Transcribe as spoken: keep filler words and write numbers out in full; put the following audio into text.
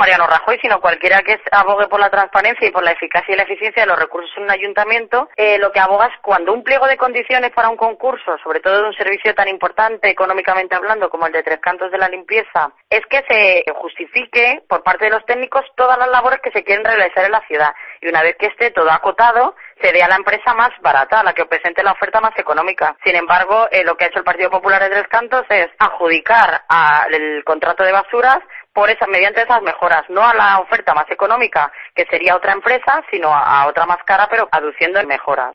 Mariano Rajoy, sino cualquiera que abogue por la transparencia y por la eficacia y la eficiencia de los recursos en un ayuntamiento, eh, lo que aboga es cuando un pliego de condiciones para un concurso, sobre todo de un servicio tan importante económicamente hablando como el de Tres Cantos de la limpieza, es que se justifique por parte de los técnicos todas las labores que se quieren realizar en la ciudad. Y una vez que esté todo acotado, se dé a la empresa más barata, a la que presente la oferta más económica. Sin embargo, eh, lo que ha hecho el Partido Popular de Tres Cantos es adjudicar a el contrato de basuras por esa, mediante esas mejoras, no a la oferta más económica, que sería otra empresa, sino a, a otra más cara, pero aduciendo mejoras.